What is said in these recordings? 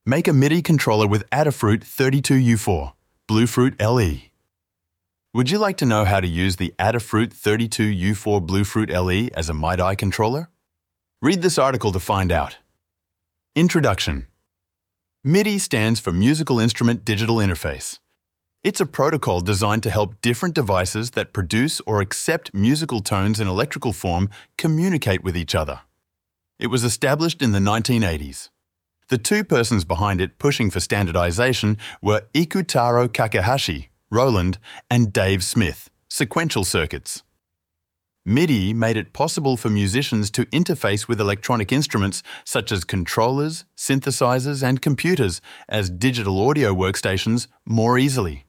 Make a MIDI controller with Adafruit 32U4, Bluefruit LE. Would you like to know how to use the Adafruit 32U4 Bluefruit LE as a MIDI controller? Read this article to find out. Introduction. MIDI stands for Musical Instrument Digital Interface. It's a protocol designed to help different devices that produce or accept musical tones in electrical form communicate with each other. It was established in the 1980s. The two persons behind it pushing for standardization were Ikutaro Kakehashi, Roland, and Dave Smith, Sequential Circuits. MIDI made it possible for musicians to interface with electronic instruments such as controllers, synthesizers, and computers as digital audio workstations more easily.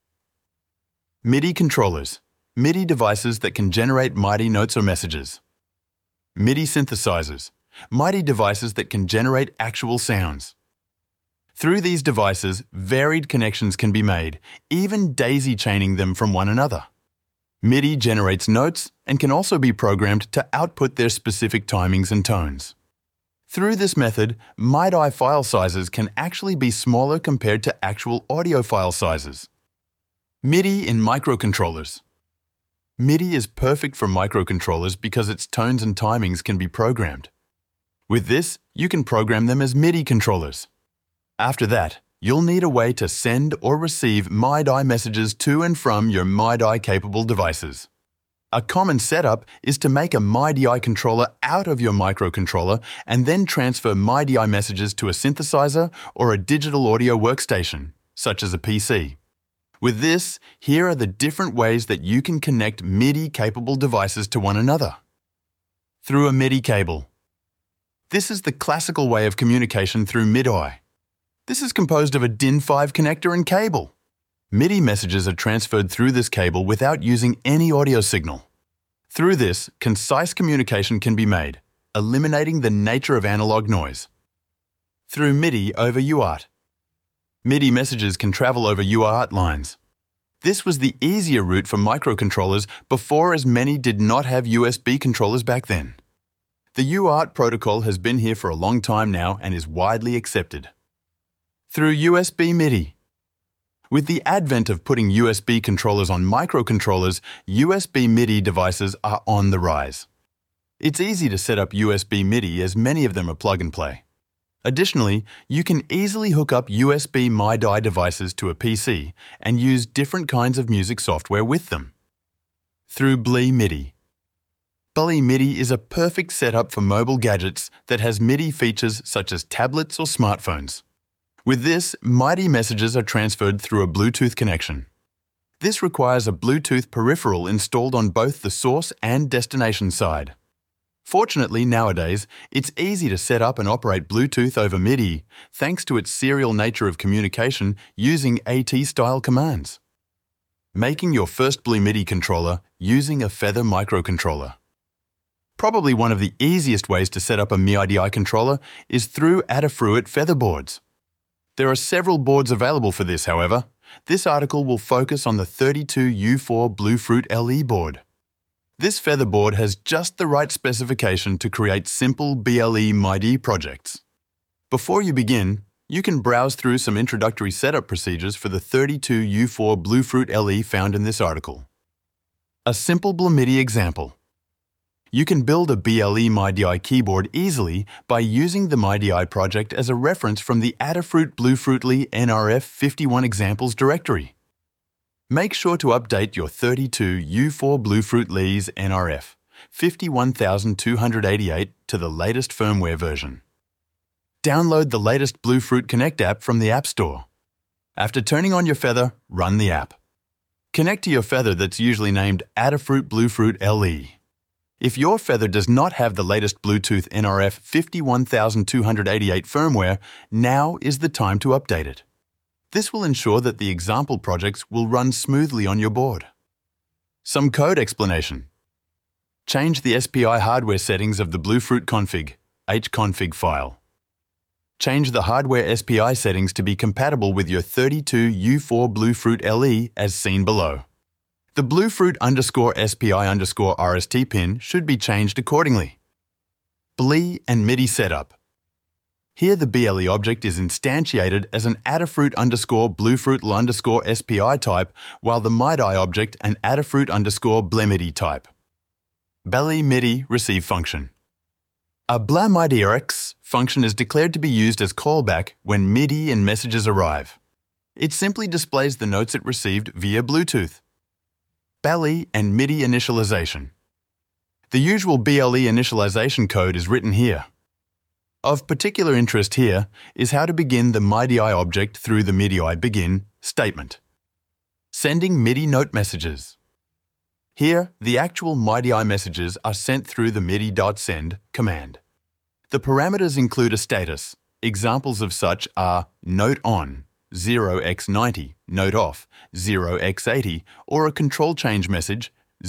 MIDI controllers, MIDI devices that can generate MIDI notes or messages. MIDI synthesizers, MIDI devices that can generate actual sounds. Through these devices, varied connections can be made, even daisy-chaining them from one another. MIDI generates notes and can also be programmed to output their specific timings and tones. Through this method, MIDI file sizes can actually be smaller compared to actual audio file sizes. MIDI in microcontrollers. MIDI is perfect for microcontrollers because its tones and timings can be programmed. With this, you can program them as MIDI controllers. After that, you'll need a way to send or receive MIDI messages to and from your MIDI-capable devices. A common setup is to make a MIDI controller out of your microcontroller and then transfer MIDI messages to a synthesizer or a digital audio workstation, such as a PC. With this, here are the different ways that you can connect MIDI-capable devices to one another. Through a MIDI cable. This is the classical way of communication through MIDI. This is composed of a DIN5 connector and cable. MIDI messages are transferred through this cable without using any audio signal. Through this, concise communication can be made, eliminating the nature of analog noise. Through MIDI over UART. MIDI messages can travel over UART lines. This was the easier route for microcontrollers before, as many did not have USB controllers back then. The UART protocol has been here for a long time now and is widely accepted. Through USB MIDI. With the advent of putting USB controllers on microcontrollers, USB MIDI devices are on the rise. It's easy to set up USB MIDI as many of them are plug and play. Additionally, you can easily hook up USB MIDI devices to a PC and use different kinds of music software with them. Through BLE MIDI. BLE MIDI is a perfect setup for mobile gadgets that has MIDI features such as tablets or smartphones. With this, MIDI messages are transferred through a Bluetooth connection. This requires a Bluetooth peripheral installed on both the source and destination side. Fortunately, nowadays, it's easy to set up and operate Bluetooth over MIDI thanks to its serial nature of communication using AT-style commands. Making your first BLE MIDI controller using a Feather microcontroller. Probably one of the easiest ways to set up a MIDI controller is through Adafruit Feather boards. There are several boards available for this, however. This article will focus on the 32U4 Bluefruit LE board. This Feather board has just the right specification to create simple BLE MIDI projects. Before you begin, you can browse through some introductory setup procedures for the 32U4 Bluefruit LE found in this article. A simple BLE MIDI example. You can build a BLE MIDI keyboard easily by using the MIDI project as a reference from the Adafruit Bluefruit LE NRF 51 examples directory. Make sure to update your 32U4 Bluefruit LE's NRF 51288 to the latest firmware version. Download the latest Bluefruit Connect app from the App Store. After turning on your Feather, run the app. Connect to your Feather that's usually named Adafruit Bluefruit LE. If your Feather does not have the latest Bluetooth NRF 51288 firmware, now is the time to update it. This will ensure that the example projects will run smoothly on your board. Some code explanation. Change the SPI hardware settings of the Bluefruit config, hconfig file. Change the hardware SPI settings to be compatible with your 32U4 Bluefruit LE as seen below. The Bluefruit_SPI_RST pin should be changed accordingly. BLE and MIDI setup. Here the BLE object is instantiated as an Adafruit_Bluefruit_SPI type, while the MIDI object an Adafruit_Blemidi type. BLE MIDI receive function. A BLAMIDIRX function is declared to be used as callback when MIDI and messages arrive. It simply displays the notes it received via Bluetooth. BLE and MIDI initialization. The usual BLE initialization code is written here. Of particular interest here is how to begin the MIDI object through the MIDI begin statement. Sending MIDI note messages. Here, the actual MIDI messages are sent through the MIDI.send command. The parameters include a status. Examples of such are note on, 0x90, note off, 0x80, or a control change message,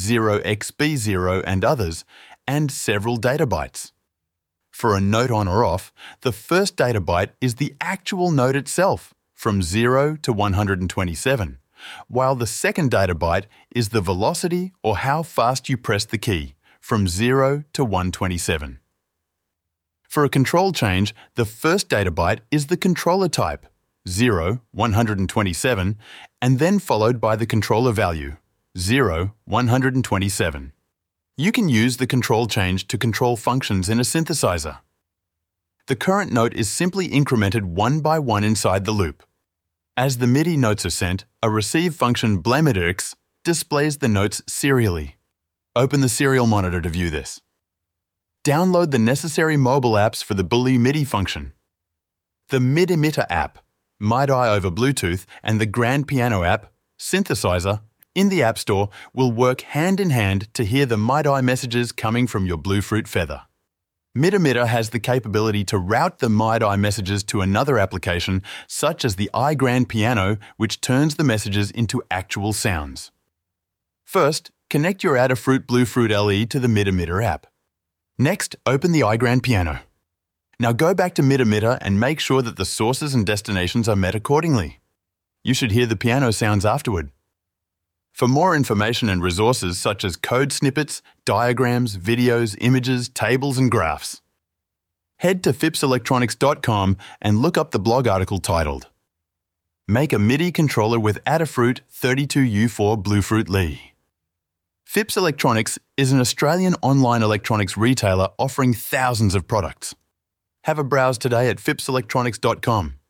0xb0 and others, and several data bytes. For a note on or off, the first data byte is the actual note itself, from 0 to 127. While the second data byte is the velocity or how fast you press the key, from 0 to 127. For a control change, the first data byte is the controller type, 0, 127, and then followed by the controller value, 0, 127. You can use the control change to control functions in a synthesizer. The current note is simply incremented one by one inside the loop. As the MIDI notes are sent, a receive function BLAMIDIRX displays the notes serially. Open the serial monitor to view this. Download the necessary mobile apps for the BLE MIDI function. The MIDImeter app, MIDI over Bluetooth, and the Grand Piano app, Synthesizer, in the App Store will work hand in hand to hear the MIDI messages coming from your Bluefruit Feather. MIDImeter has the capability to route the MIDI messages to another application, such as the iGrand Piano, which turns the messages into actual sounds. First, connect your Adafruit Bluefruit LE to the MIDImeter app. Next, open the iGrand Piano. Now go back to MIDImeter and make sure that the sources and destinations are met accordingly. You should hear the piano sounds afterward. For more information and resources such as code snippets, diagrams, videos, images, tables and graphs, head to phipselectronics.com and look up the blog article titled Make a MIDI controller with Adafruit 32U4 Bluefruit LE. Phipps Electronics is an Australian online electronics retailer offering thousands of products. Have a browse today at phipselectronics.com.